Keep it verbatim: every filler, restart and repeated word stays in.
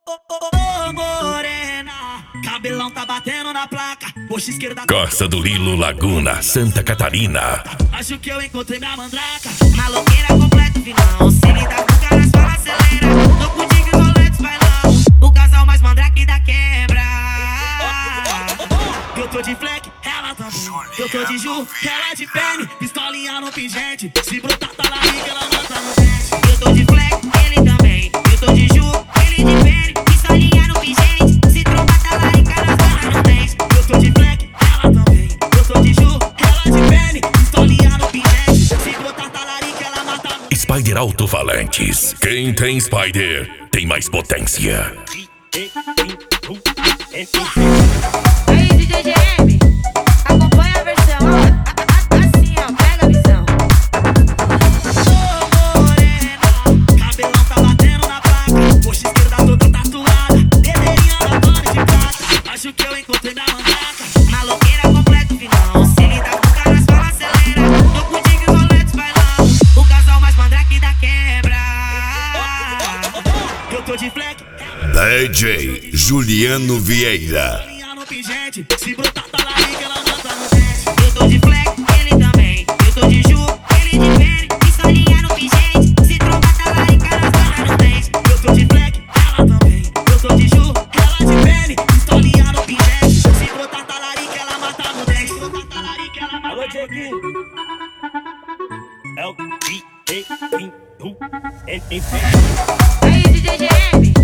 Ô morena, cabelão tá batendo na placa. Coxa esquerda. Costa do Lilo, Laguna, Santa Catarina. Acho que eu encontrei minha mandraca. Maloqueira completa, vilão. Se me dá com caras, fala, acelera. Tô contigo, Rolex, bailão. O casal mais mandrake da quebra. Eu tô de fleck, ela também. Eu tô de Ju, ela de pene. Pistolinha no pingente. Se brotar, tá lá rica, ela mata no dente. Eu tô de fleck, ele também. Eu tô de Ju, ele de pene. Pistolinha no pingente. Se trombar, tá lá rica, ela mata no dente. Eu tô de fleck, ela também. Eu tô de Ju, ela de pene. Pistolinha no pingente. Se brotar, tá lá rica, ela mata no dente. Spider Alto-Falantes. Quem tem Spider tem mais potência. Aí, D J G M, acompanha a versão, ó. Assim, ó, pega a visão. Ô morena, cabelão tá batendo na placa. Coxa esquerda toda tatuada. Dedeirinha na pano de prata. Acho que eu encontrei minha mandraca. Maloqueira completa, vilão. Se ele dá com caras, fala, acelera. Tô contigo, Rolex, bailão. O casal mais mandrake da quebra. Eu tô de fleck. D J Juliano Vieira. No pingente, se brotar, tá lá rica, ela mata no dente. Eu tô de fleck, ele também. Eu tô de Ju, ele de pene. Pistolinha no pingente. Se trombar, tá lá rica, ela mata no dente. Eu tô de fleck, ela também. Eu tô de Ju, ela de pene. Pistolinha no pingente. Se brotar, tá lá rica, ela mata no dente. Se brotar, tá lá rica, ela mata no dente. Alô, Dieguinho. É o D J Aí, D J G M,